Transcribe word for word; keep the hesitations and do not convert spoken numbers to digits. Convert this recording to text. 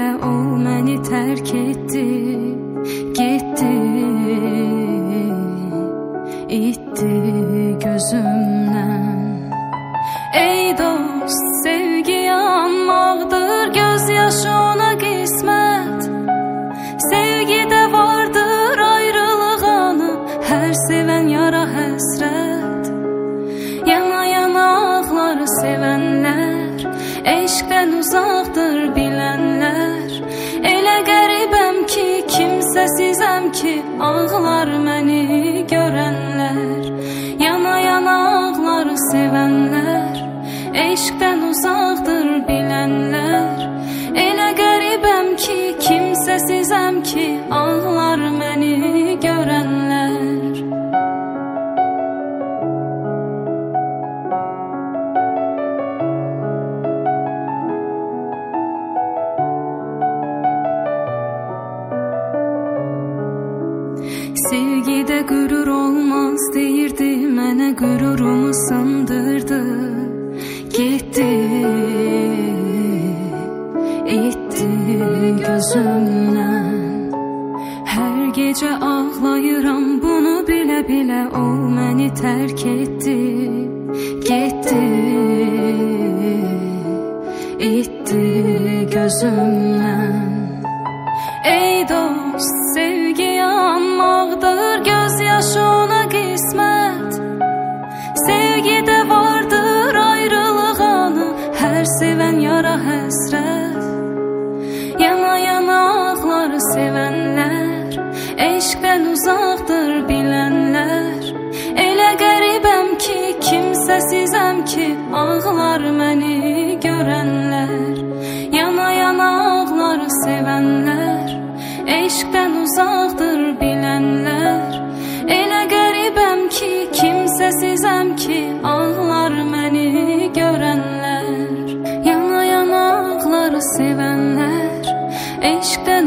bilə o məni tərk etdi, getdi, itdi gözümdən. Ey dost, sevgi yanmaqdır, göz yaşı ona qismət. Sevgidə vardır ayrılıq anı, hər sevən yara həsrət. Yana yana ağları sevənlər, eşqdən uzaqdır bilənlər. Elə qəribəm ki, kimsəsizəm ki, ağlar məni görənlər. Yana yana ağları sevənlər, eşqdən uzaqdır bilənlər. Elə qəribəm ki, kimsəsizəm ki, ağlar məni görənlər. Sevgidə qürur olmaz deyirdi, mənə qürurumu sındırdı. Getdi, itdi gözümdən. Hər gecə ağlayıram, bunu bilə-bilə o məni tərk etdi, getdi, itdi gözümdən. Ey dost, sevgi yanmaqdır, göz yaşı ona qismət. Sevgidə vardır ayrılıq anı, hər sevən yara həsrət. Yana yana ağları sevənlər, eşqdən uzaqdır bilənlər. Elə qəribəm ki, kimsəsizəm ki, ağlar məni görənlər. Yana yana ağları sevənlər, eşqdən uzaqdır bilənlər. Elə qəribəm ki, kimsəsizəm ki, ağlar məni görənlər. Yana yana ağları sevənlər, eşqdən